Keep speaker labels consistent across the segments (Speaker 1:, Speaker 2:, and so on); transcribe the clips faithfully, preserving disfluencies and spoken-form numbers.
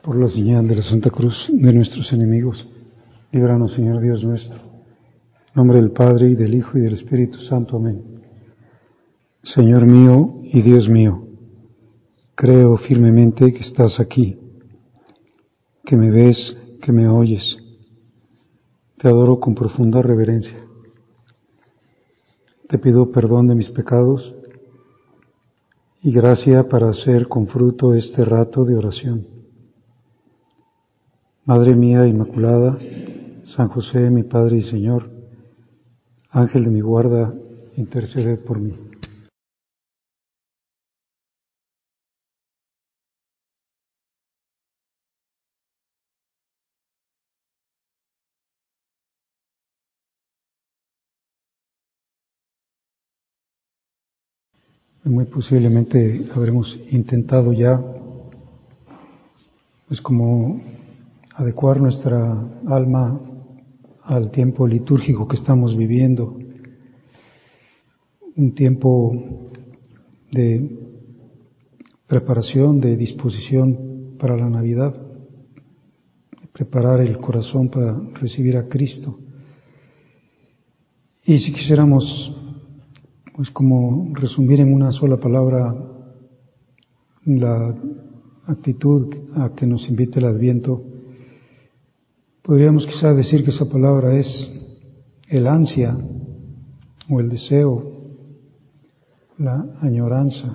Speaker 1: Por la señal de la Santa Cruz de nuestros enemigos, líbranos, Señor Dios nuestro. En nombre del Padre, y del Hijo, y del Espíritu Santo. Amén. Señor mío y Dios mío, creo firmemente que estás aquí, que me ves, que me oyes. Te adoro con profunda reverencia. Te pido perdón de mis pecados y gracia para hacer con fruto este rato de oración. Madre mía Inmaculada, San José, mi Padre y Señor, Ángel de mi guarda, interceded por mí. Muy posiblemente habremos intentado ya, pues como adecuar nuestra alma al tiempo litúrgico que estamos viviendo, un tiempo de preparación, de disposición para la Navidad, de preparar el corazón para recibir a Cristo. Y si quisiéramos, pues como resumir en una sola palabra la actitud a que nos invita el Adviento, podríamos quizá decir que esa palabra es el ansia o el deseo, la añoranza.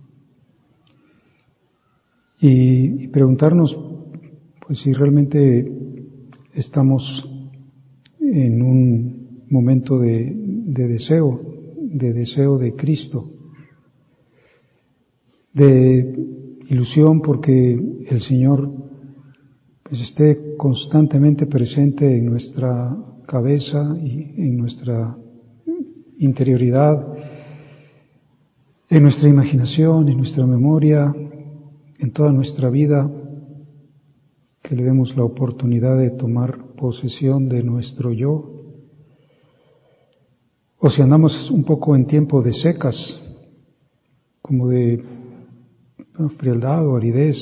Speaker 1: Y, y preguntarnos, pues si realmente estamos en un momento de, de deseo, de deseo de Cristo, de ilusión porque el Señor pues esté constantemente presente en nuestra cabeza y en nuestra interioridad, en nuestra imaginación, en nuestra memoria, en toda nuestra vida, que le demos la oportunidad de tomar posesión de nuestro yo. O si andamos un poco en tiempo de secas, como de frialdad o aridez,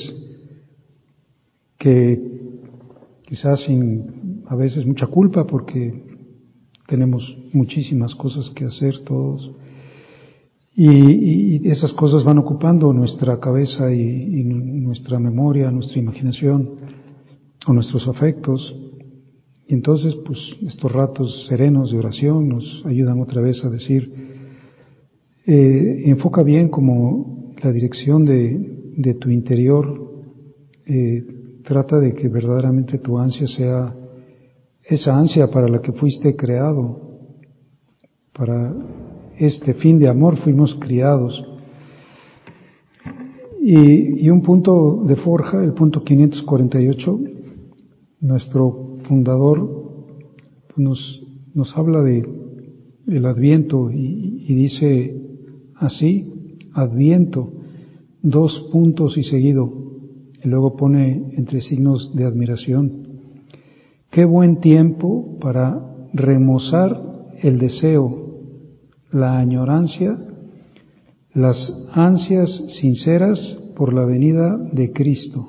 Speaker 1: que quizás sin a veces mucha culpa porque tenemos muchísimas cosas que hacer todos y, y esas cosas van ocupando nuestra cabeza y, y nuestra memoria, nuestra imaginación o nuestros afectos. Y entonces, pues, estos ratos serenos de oración nos ayudan otra vez a decir, eh, enfoca bien como la dirección de, de tu interior, eh, trata de que verdaderamente tu ansia sea esa ansia para la que fuiste creado, para este fin de amor fuimos criados. Y, y un punto de forja, el punto quinientos cuarenta y ocho, nuestro fundador nos, nos habla de el Adviento y, y dice así, Adviento, dos puntos y seguido, y luego pone entre signos de admiración. Qué buen tiempo para remozar el deseo, la añorancia, las ansias sinceras por la venida de Cristo.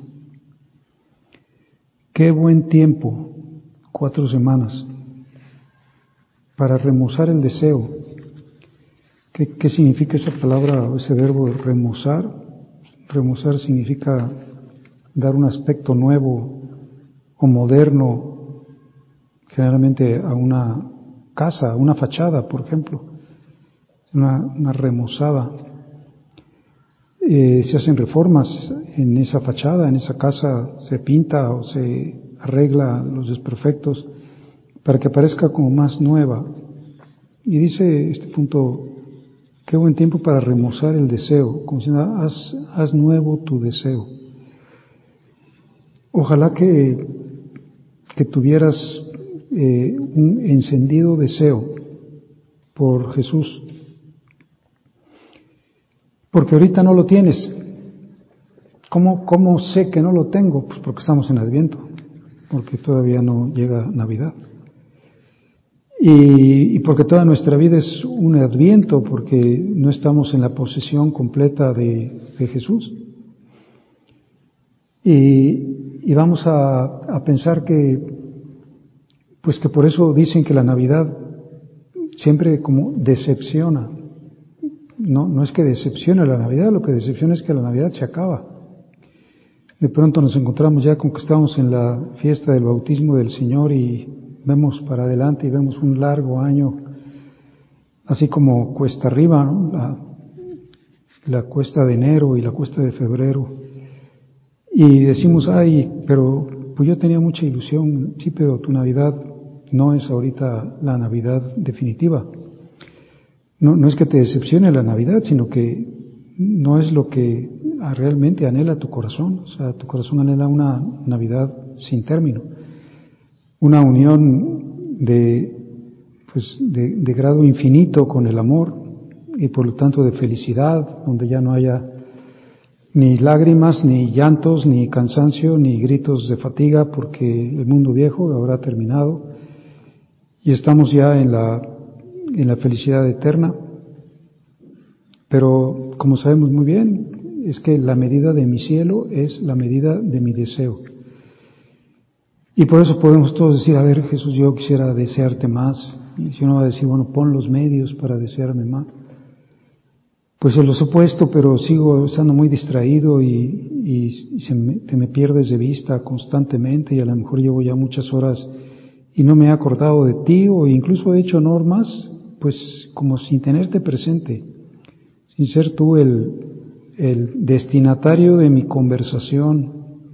Speaker 1: Qué buen tiempo, cuatro semanas, para remozar el deseo. ¿Qué, qué significa esa palabra, ese verbo remozar? Remozar significa dar un aspecto nuevo o moderno, generalmente a una casa, a una fachada, por ejemplo, una, una remozada. Eh, se hacen reformas en esa fachada, en esa casa se pinta o se arregla los desperfectos para que parezca como más nueva. Y dice este punto, qué buen tiempo para remozar el deseo, como diciendo, haz, haz nuevo tu deseo. Ojalá que, que tuvieras eh, un encendido deseo por Jesús, porque ahorita no lo tienes. ¿Cómo, cómo sé que no lo tengo? Pues porque estamos en Adviento, porque todavía no llega Navidad. Y, y porque toda nuestra vida es un Adviento, porque no estamos en la posesión completa de, de Jesús. Y, y vamos a, a pensar que, pues que por eso dicen que la Navidad siempre como decepciona. No, no es que decepcione la Navidad, lo que decepciona es que la Navidad se acaba. De pronto nos encontramos ya con que estamos en la fiesta del bautismo del Señor y vemos para adelante y vemos un largo año, así como cuesta arriba, ¿no? La, la cuesta de enero y la cuesta de febrero. Y decimos, ay, pero pues yo tenía mucha ilusión, sí, pero tu Navidad no es ahorita la Navidad definitiva. No, no es que te decepcione la Navidad, sino que no es lo que realmente anhela tu corazón. O sea, tu corazón anhela una Navidad sin término, una unión de, pues, de, de grado infinito con el amor y por lo tanto de felicidad, donde ya no haya ni lágrimas, ni llantos, ni cansancio, ni gritos de fatiga, porque el mundo viejo habrá terminado y estamos ya en la en la felicidad eterna. Pero como sabemos muy bien, es que la medida de mi cielo es la medida de mi deseo. Y por eso podemos todos decir, a ver, Jesús, yo quisiera desearte más. Y si uno va a decir, bueno, pon los medios para desearme más. Pues se los he puesto, pero sigo estando muy distraído y, y, y se me, te me pierdes de vista constantemente y a lo mejor llevo ya muchas horas y no me he acordado de ti o incluso he hecho normas, pues como sin tenerte presente, sin ser tú el, el destinatario de mi conversación.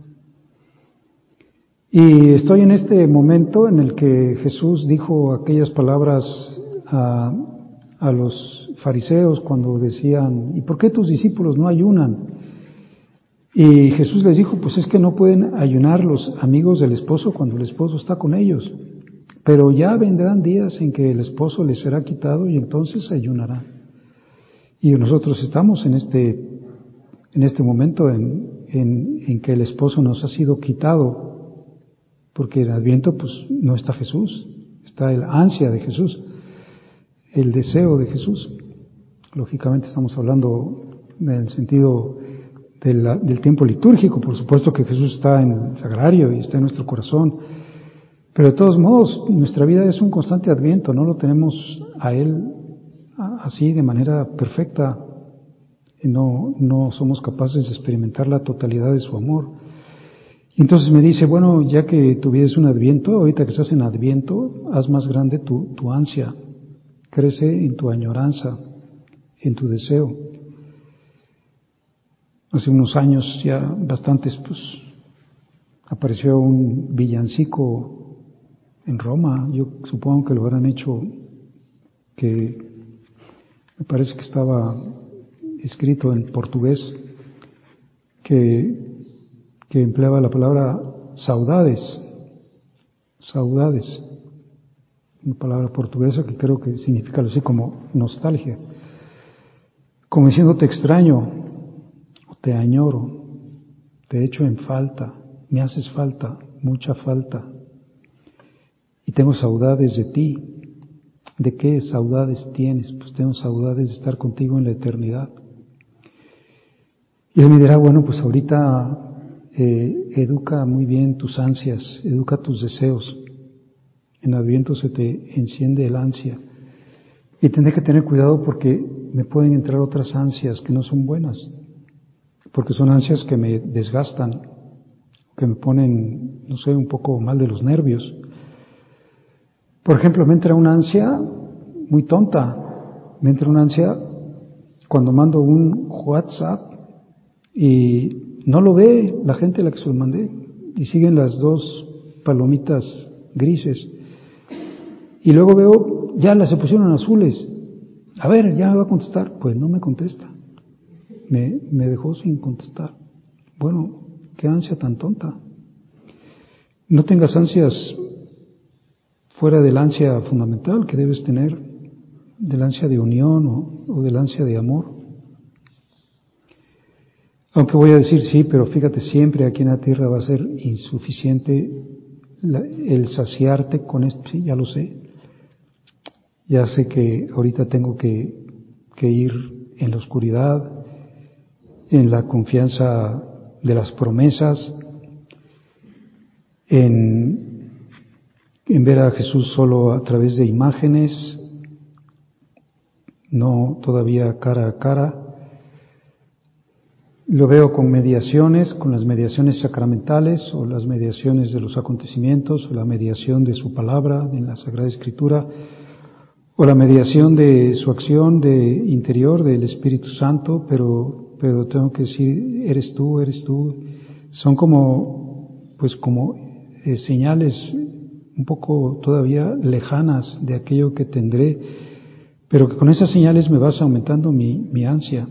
Speaker 1: Y estoy en este momento en el que Jesús dijo aquellas palabras a, a los fariseos cuando decían, ¿y por qué tus discípulos no ayunan? Y Jesús les dijo, pues es que no pueden ayunar los amigos del esposo cuando el esposo está con ellos, pero ya vendrán días en que el esposo les será quitado y entonces ayunarán. Y nosotros estamos en este, en este momento en, en, en que el esposo nos ha sido quitado, porque en Adviento pues no está Jesús, está el ansia de Jesús, el deseo de Jesús. Lógicamente estamos hablando en el sentido de la, del tiempo litúrgico, por supuesto que Jesús está en el sagrario y está en nuestro corazón, pero de todos modos nuestra vida es un constante Adviento, no lo tenemos a Él así de manera perfecta, no, no somos capaces de experimentar la totalidad de su amor. Y entonces me dice, bueno, ya que tu vida es un Adviento, ahorita que estás en Adviento, haz más grande tu, tu ansia, crece en tu añoranza, en tu deseo. Hace unos años ya bastantes, pues, apareció un villancico en Roma, yo supongo que lo habrán hecho, que me parece que estaba escrito en portugués, que, que empleaba la palabra saudades, saudades, una palabra portuguesa que creo que significa algo así como nostalgia, como diciendo te extraño, te añoro, te echo en falta, me haces falta, mucha falta, y tengo saudades de ti. ¿De qué saudades tienes? Pues tengo saudades de estar contigo en la eternidad. Y él me dirá, bueno, pues ahorita eh, educa muy bien tus ansias, educa tus deseos. En Adviento se te enciende el ansia. Y tendré que tener cuidado porque me pueden entrar otras ansias que no son buenas, porque son ansias que me desgastan, que me ponen, no sé, un poco mal de los nervios. Por ejemplo, me entra una ansia muy tonta, me entra una ansia cuando mando un WhatsApp y no lo ve la gente a la que se lo mandé y siguen las dos palomitas grises. Y luego veo, ya las se pusieron azules. A ver, ya me va a contestar. Pues no me contesta. Me, me dejó sin contestar. Bueno, qué ansia tan tonta. No tengas ansias fuera del ansia fundamental que debes tener, del ansia de unión o, o del ansia de amor. Aunque voy a decir, sí, pero fíjate, siempre aquí en la tierra va a ser insuficiente la, el saciarte con esto. Sí, ya lo sé. Ya sé que ahorita tengo que, que ir en la oscuridad, en la confianza de las promesas, en, en ver a Jesús solo a través de imágenes, no todavía cara a cara. Lo veo con mediaciones, con las mediaciones sacramentales o las mediaciones de los acontecimientos o la mediación de su palabra en la Sagrada Escritura o la mediación de su acción de interior del Espíritu Santo, pero, pero tengo que decir, eres tú, eres tú. Son como, pues como eh, señales un poco todavía lejanas de aquello que tendré, pero que con esas señales me vas aumentando mi, mi ansia.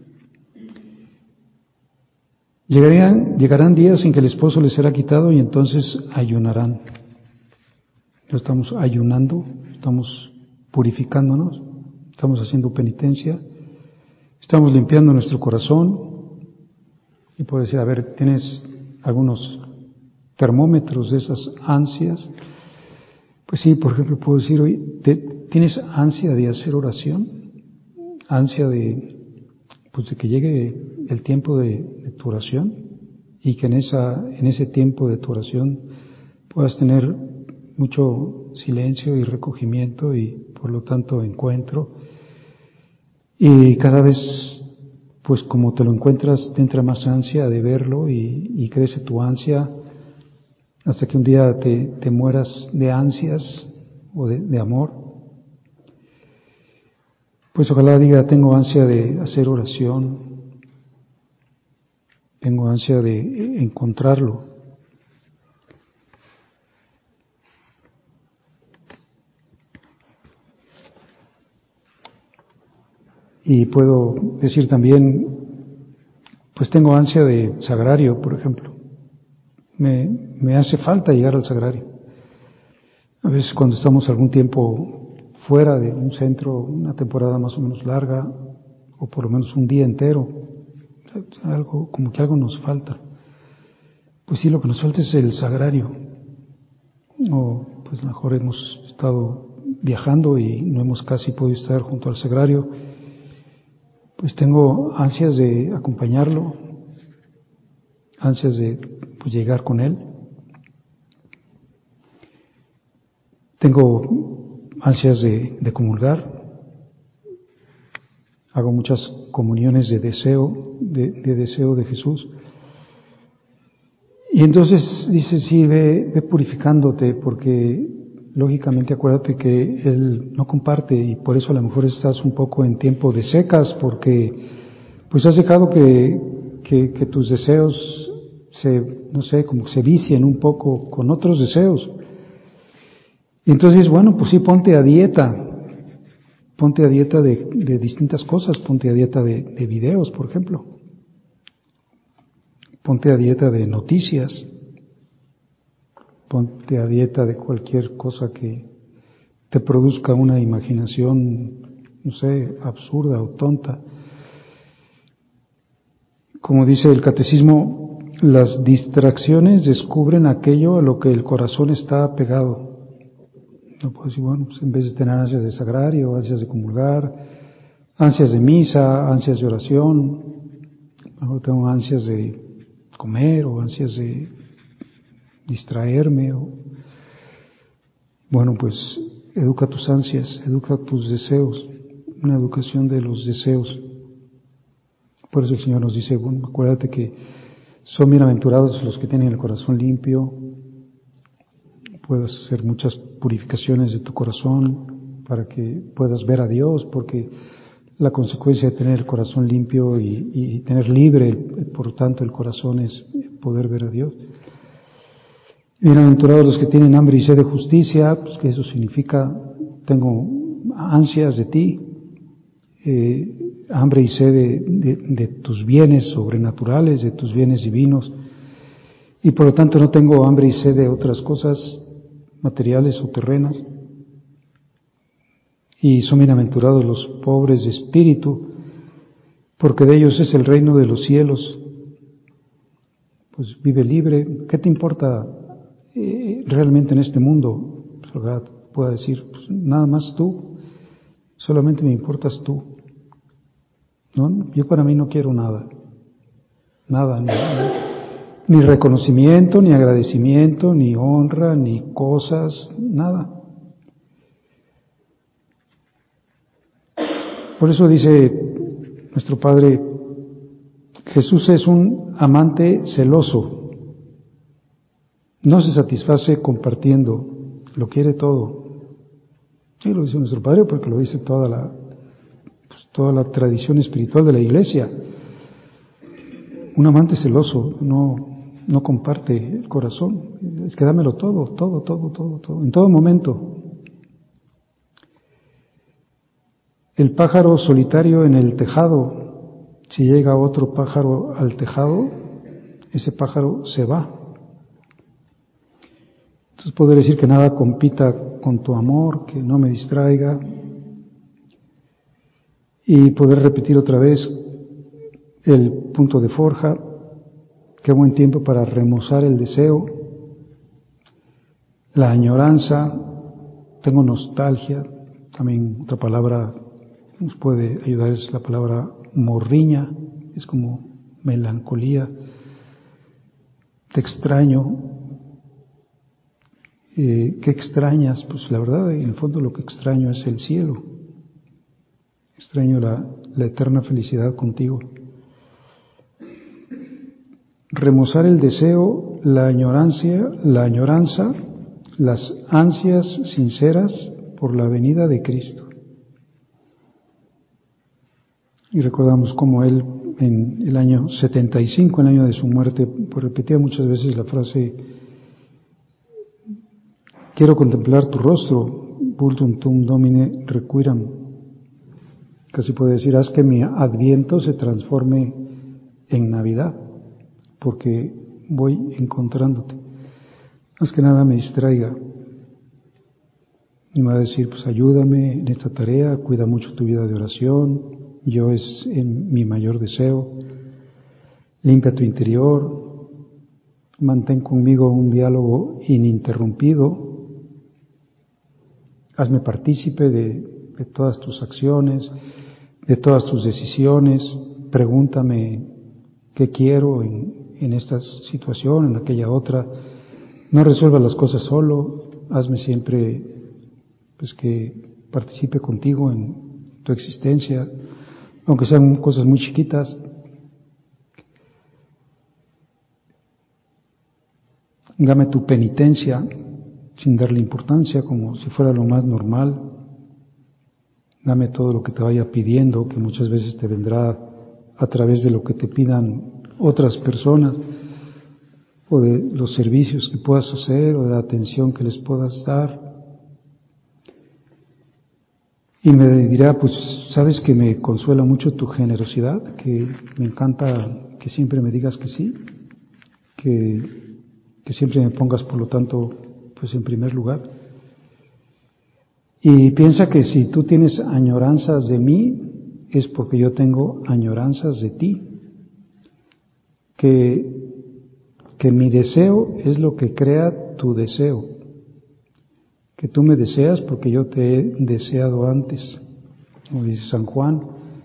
Speaker 1: Llegarían, llegarán días en que el esposo les será quitado y entonces ayunarán. No estamos ayunando, estamos purificándonos, estamos haciendo penitencia, estamos limpiando nuestro corazón. Y puedo decir, a ver, ¿tienes algunos termómetros de esas ansias? Pues sí, por ejemplo, puedo decir, oye, ¿tienes ansia de hacer oración? ¿Ansia de, pues de que llegue el tiempo de, de tu oración? Y que en esa, en ese tiempo de tu oración puedas tener mucho silencio y recogimiento y por lo tanto encuentro. Y cada vez, pues como te lo encuentras, te entra más ansia de verlo y, y crece tu ansia hasta que un día te, te mueras de ansias o de, de amor. Pues ojalá diga, tengo ansia de hacer oración, tengo ansia de encontrarlo. Y puedo decir también, pues tengo ansia de sagrario, por ejemplo. Me, me hace falta llegar al sagrario. A veces cuando estamos algún tiempo fuera de un centro, una temporada más o menos larga, o por lo menos un día entero, algo, como que algo nos falta. Pues sí, lo que nos falta es el sagrario. O pues mejor hemos estado viajando y no hemos casi podido estar junto al sagrario. Pues tengo ansias de acompañarlo, ansias de pues, llegar con él. Tengo ansias de, de comulgar. Hago muchas comuniones de deseo, de, de deseo de Jesús. Y entonces dice, sí, ve, ve purificándote, porque lógicamente acuérdate que Él no comparte y por eso a lo mejor estás un poco en tiempo de secas, porque pues has dejado que, que, que tus deseos se, no sé, como se vicien un poco con otros deseos. Y entonces, bueno, pues sí, ponte a dieta, ponte a dieta de, de distintas cosas, ponte a dieta de, de videos, por ejemplo. Ponte a dieta de noticias, ponte a dieta de cualquier cosa que te produzca una imaginación, no sé, absurda o tonta. Como dice el catecismo, las distracciones descubren aquello a lo que el corazón está apegado. No puedo decir, bueno, pues en vez de tener ansias de sagrario, ansias de comulgar, ansias de misa, ansias de oración, mejor tengo ansias de comer o ansias de distraerme o bueno, pues educa tus ansias, educa tus deseos, una educación de los deseos. Por eso el Señor nos dice, bueno, acuérdate que son bienaventurados los que tienen el corazón limpio, puedas hacer muchas purificaciones de tu corazón para que puedas ver a Dios, porque la consecuencia de tener el corazón limpio y, y tener libre, por tanto, el corazón es poder ver a Dios. Bienaventurados los que tienen hambre y sed de justicia, pues que eso significa, tengo ansias de ti, eh, hambre y sed de, de, de tus bienes sobrenaturales, de tus bienes divinos, y por lo tanto no tengo hambre y sed de otras cosas materiales o terrenas. Y son bienaventurados los pobres de espíritu, porque de ellos es el reino de los cielos. Pues vive libre. ¿Qué te importa eh, realmente en este mundo? Pues, puedo decir, pues, nada más tú, solamente me importas tú. ¿No? Yo para mí no quiero nada, nada, nada. Ni reconocimiento, ni agradecimiento, ni honra, ni cosas, nada. Por eso dice nuestro Padre, Jesús es un amante celoso. No se satisface compartiendo, lo quiere todo. Sí, lo dice nuestro Padre porque lo dice toda la, pues, toda la tradición espiritual de la Iglesia. Un amante celoso no, no comparte el corazón. Es que dámelo todo, todo, todo, todo, todo, en todo momento. El pájaro solitario en el tejado, si llega otro pájaro al tejado, ese pájaro se va. Entonces poder decir que nada compita con tu amor, que no me distraiga, y poder repetir otra vez el punto de forja, qué buen tiempo para remozar el deseo, la añoranza, tengo nostalgia, también otra palabra nos puede ayudar es la palabra morriña, es como melancolía, te extraño. Eh, ¿Qué extrañas? Pues la verdad, en el fondo lo que extraño es el cielo. Extraño la, la eterna felicidad contigo. Remozar el deseo, la añorancia, la añoranza, las ansias sinceras por la venida de Cristo. Y recordamos cómo él en el año setenta y cinco, el año de su muerte, pues repetía muchas veces la frase: quiero contemplar tu rostro, vultum tum domine requiram. Casi puede decir, haz que mi adviento se transforme en Navidad, porque voy encontrándote. Más que nada me distraiga. Y me va a decir, pues ayúdame en esta tarea, cuida mucho tu vida de oración, yo es en mi mayor deseo, limpia tu interior, mantén conmigo un diálogo ininterrumpido, hazme partícipe de, de todas tus acciones, de todas tus decisiones, pregúntame qué quiero en, en esta situación, en aquella otra, no resuelvas las cosas solo, hazme siempre pues que participe contigo en tu existencia, aunque sean cosas muy chiquitas. Dame tu penitencia sin darle importancia, como si fuera lo más normal. Dame todo lo que te vaya pidiendo, que muchas veces te vendrá a través de lo que te pidan otras personas, o de los servicios que puedas hacer, o de la atención que les puedas dar. Y me dirá, pues, sabes que me consuela mucho tu generosidad, que me encanta que siempre me digas que sí, que, que siempre me pongas, por lo tanto, pues en primer lugar. Y piensa que si tú tienes añoranzas de mí, es porque yo tengo añoranzas de ti. Que, que mi deseo es lo que crea tu deseo. Que tú me deseas porque yo te he deseado antes, como dice San Juan,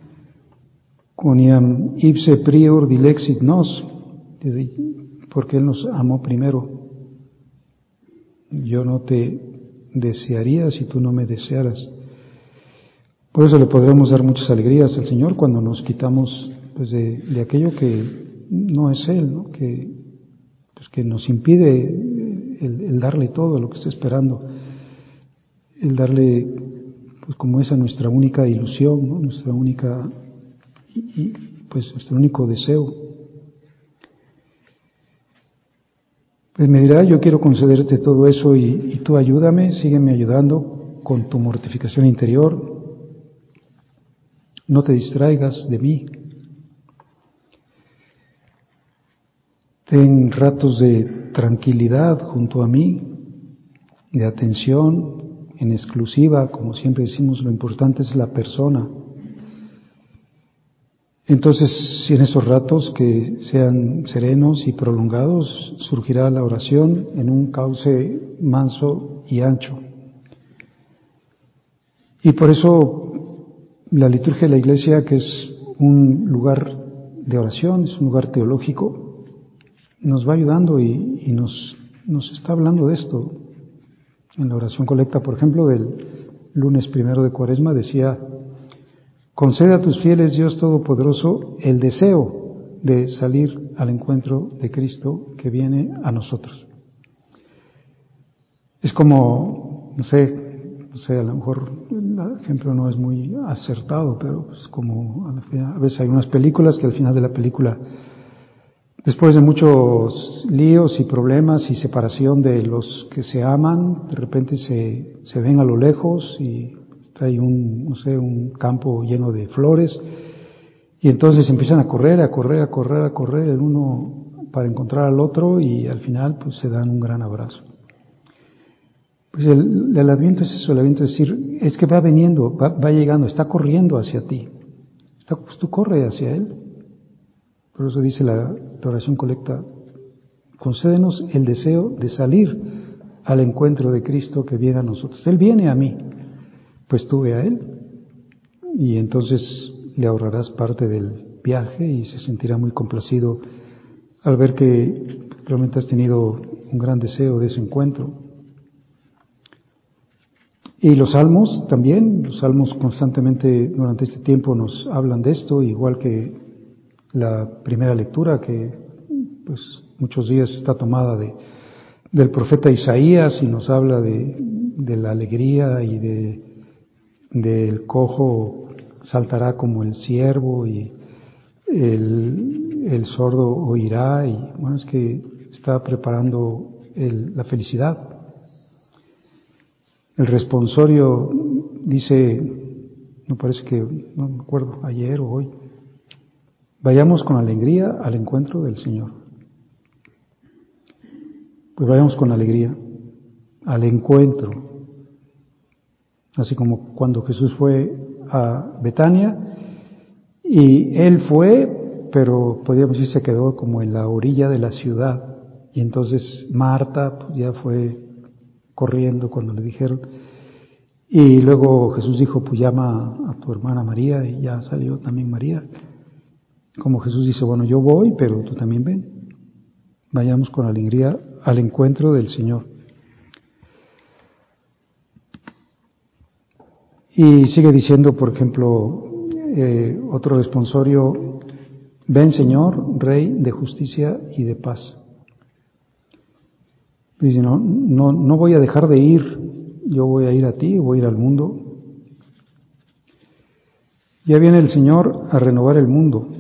Speaker 1: quoniam ipse prior dilexit nos, porque Él nos amó primero. Yo no te desearía si tú no me desearas. Por eso le podremos dar muchas alegrías al Señor cuando nos quitamos pues de, de aquello que no es Él, ¿no? Que, pues, que nos impide el, el darle todo lo que está esperando. El darle, pues como esa nuestra única ilusión, ¿no? Nuestra única, y, y, pues nuestro único deseo. Pues me dirá, yo quiero concederte todo eso y, y tú ayúdame, sígueme ayudando con tu mortificación interior, no te distraigas de mí. Ten ratos de tranquilidad junto a mí, de atención, en exclusiva, como siempre decimos, lo importante es la persona. Entonces, si en esos ratos que sean serenos y prolongados, surgirá la oración en un cauce manso y ancho. Y por eso la liturgia de la Iglesia, que es un lugar de oración, es un lugar teológico, nos va ayudando y, y nos, nos está hablando de esto. En la oración colecta, por ejemplo, del lunes primero de Cuaresma, decía: concede a tus fieles, Dios Todopoderoso, el deseo de salir al encuentro de Cristo que viene a nosotros. Es como, no sé, no sé, a lo mejor el ejemplo no es muy acertado, pero es como a veces hay unas películas que al final de la película, después de muchos líos y problemas y separación de los que se aman, de repente se, se ven a lo lejos y hay un, no sé, un campo lleno de flores, y entonces empiezan a correr, a correr, a correr, a correr el uno para encontrar al otro, y al final pues se dan un gran abrazo. Pues el, el Adviento es eso, el Adviento es decir, es que va viniendo, va, va llegando, está corriendo hacia ti, está, pues tú corre hacia Él. Por eso dice la, la oración colecta: concédenos el deseo de salir al encuentro de Cristo que viene a nosotros. Él viene a mí, pues tú ve a Él, y entonces le ahorrarás parte del viaje y se sentirá muy complacido al ver que realmente has tenido un gran deseo de ese encuentro. Y los salmos también, los salmos constantemente durante este tiempo nos hablan de esto, igual que la primera lectura que pues muchos días está tomada de, del profeta Isaías y nos habla de, de la alegría y de del cojo saltará como el ciervo y el, el sordo oirá, y bueno, es que está preparando el, la felicidad. El responsorio dice, me parece que, no me acuerdo, ayer o hoy: vayamos con alegría al encuentro del Señor. Pues vayamos con alegría al encuentro. Así como cuando Jesús fue a Betania, y Él fue, pero podríamos decir se quedó como en la orilla de la ciudad, y entonces Marta pues, ya fue corriendo cuando le dijeron, y luego Jesús dijo, pues llama a tu hermana María, y ya salió también María. Como Jesús dice, bueno, yo voy, pero tú también ven. Vayamos con alegría al encuentro del Señor. Y sigue diciendo, por ejemplo, eh, otro responsorio: ven Señor, Rey de justicia y de paz. Dice, no, no, no voy a dejar de ir, yo voy a ir a ti, voy a ir al mundo. Ya viene el Señor a renovar el mundo.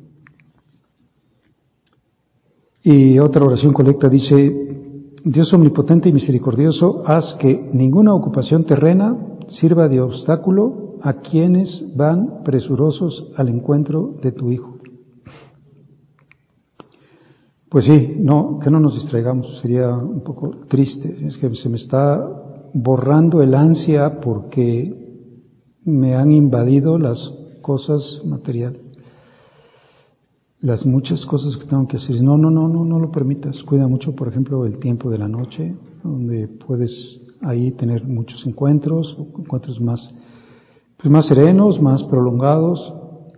Speaker 1: Y otra oración colecta dice: Dios omnipotente y misericordioso, haz que ninguna ocupación terrena sirva de obstáculo a quienes van presurosos al encuentro de tu Hijo. Pues sí, no, que no nos distraigamos, sería un poco triste. Es que se me está borrando el ansia porque me han invadido las cosas materiales, las muchas cosas que tengo que hacer. No, no, no, no, no lo permitas. Cuida mucho, por ejemplo, el tiempo de la noche, donde puedes ahí tener muchos encuentros, encuentros más, pues más serenos, más prolongados,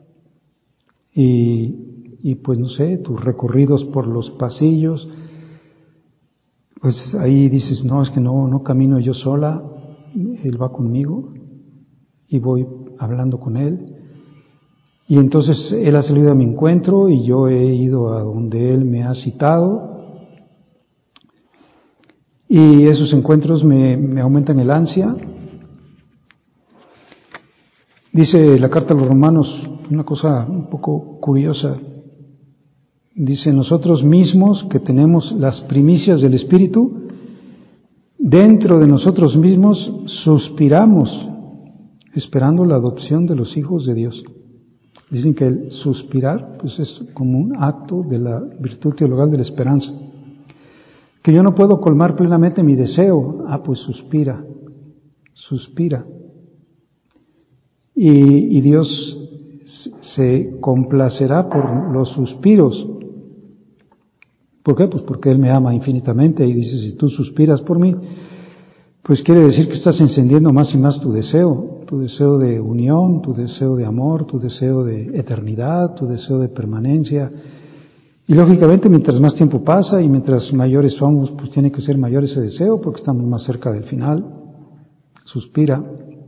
Speaker 1: y Y pues no sé, tus recorridos por los pasillos, pues ahí dices, no, es que no, no camino yo sola, Él va conmigo y voy hablando con Él. Y entonces Él ha salido a mi encuentro y yo he ido a donde Él me ha citado. Y esos encuentros me, me aumentan el ansia. Dice la carta a los Romanos una cosa un poco curiosa. Dice, nosotros mismos que tenemos las primicias del Espíritu, dentro de nosotros mismos suspiramos, esperando la adopción de los hijos de Dios. Dicen que el suspirar pues es como un acto de la virtud teologal de la esperanza. Que yo no puedo colmar plenamente mi deseo, ah pues suspira, suspira. Y, y Dios se complacerá por los suspiros. ¿Por qué? Pues porque Él me ama infinitamente y dice, si tú suspiras por mí, pues quiere decir que estás encendiendo más y más tu deseo, tu deseo de unión, tu deseo de amor, tu deseo de eternidad, tu deseo de permanencia. Y lógicamente, mientras más tiempo pasa y mientras mayores somos, pues tiene que ser mayor ese deseo porque estamos más cerca del final. Suspira.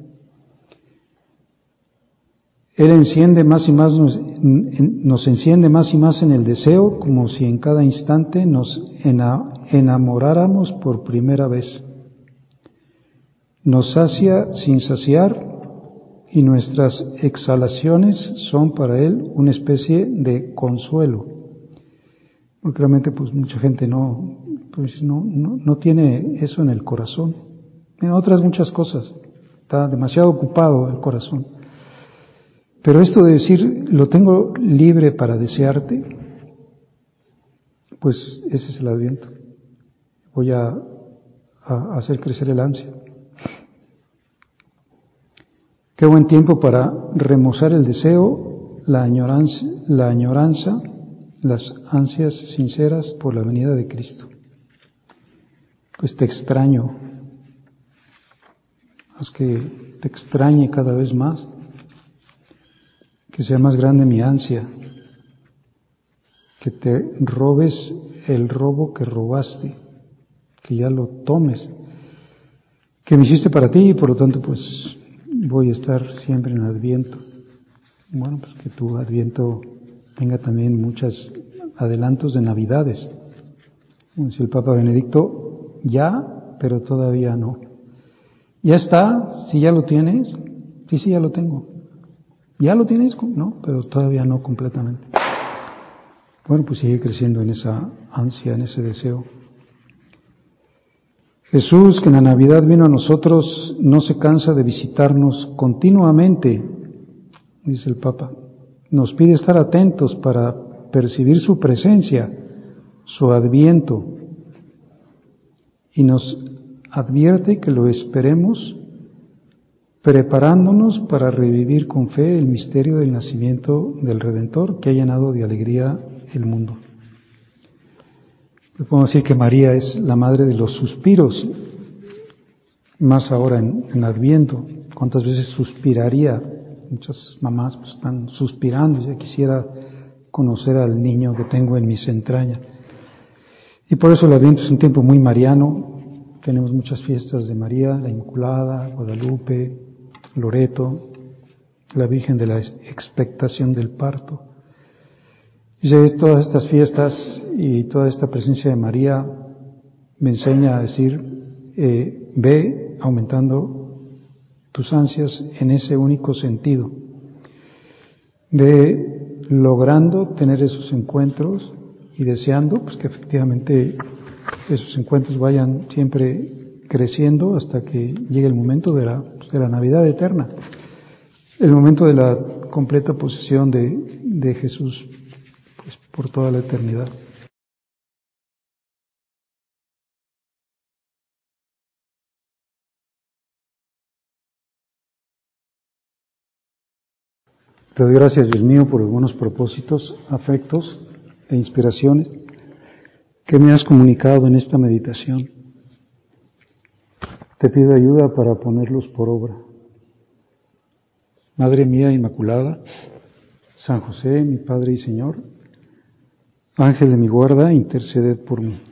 Speaker 1: Él enciende más y más, nos, nos enciende más y más en el deseo, como si en cada instante nos enamoráramos por primera vez. Nos sacia sin saciar y nuestras exhalaciones son para Él una especie de consuelo. Porque realmente pues mucha gente no, pues no, no, no tiene eso en el corazón. En otras muchas cosas. Está demasiado ocupado el corazón. Pero esto de decir, lo tengo libre para desearte, pues ese es el Adviento. Voy a, a hacer crecer el ansia. Qué buen tiempo para remozar el deseo, la añoranza, la añoranza, las ansias sinceras por la venida de Cristo. Pues te extraño, haz que te extrañe cada vez más, que sea más grande mi ansia, que te robes el robo que robaste, que ya lo tomes, que me hiciste para ti y por lo tanto pues voy a estar siempre en Adviento. Bueno, pues que tu Adviento tenga también muchos adelantos de Navidades. Como decía el Papa Benedicto, ya, pero todavía no. Ya está, si ya lo tienes, sí, sí, ya lo tengo. ¿Ya lo tienes? No, pero todavía no completamente. Bueno, pues sigue creciendo en esa ansia, en ese deseo. Jesús, que en la Navidad vino a nosotros, no se cansa de visitarnos continuamente, dice el Papa. Nos pide estar atentos para percibir su presencia, su adviento, y nos advierte que lo esperemos preparándonos para revivir con fe el misterio del nacimiento del Redentor que ha llenado de alegría el mundo. Podemos decir que María es la madre de los suspiros, más ahora en, en Adviento. ¿Cuántas veces suspiraría? Muchas mamás pues, están suspirando, ya quisiera conocer al niño que tengo en mis entrañas. Y por eso el Adviento es un tiempo muy mariano. Tenemos muchas fiestas de María, la Inmaculada, Guadalupe, Loreto, la Virgen de la Expectación del Parto. Y todas estas fiestas y toda esta presencia de María me enseña a decir, eh, ve aumentando tus ansias en ese único sentido. Ve logrando tener esos encuentros y deseando pues que efectivamente esos encuentros vayan siempre creciendo hasta que llegue el momento de la, de la Navidad eterna, el momento de la completa posesión de, de Jesús pues, por toda la eternidad. Te doy gracias, Dios mío, por los buenos propósitos, afectos e inspiraciones que me has comunicado en esta meditación. Te pido ayuda para ponerlos por obra. Madre mía Inmaculada, San José, mi Padre y Señor, Ángel de mi guarda, interceded por mí.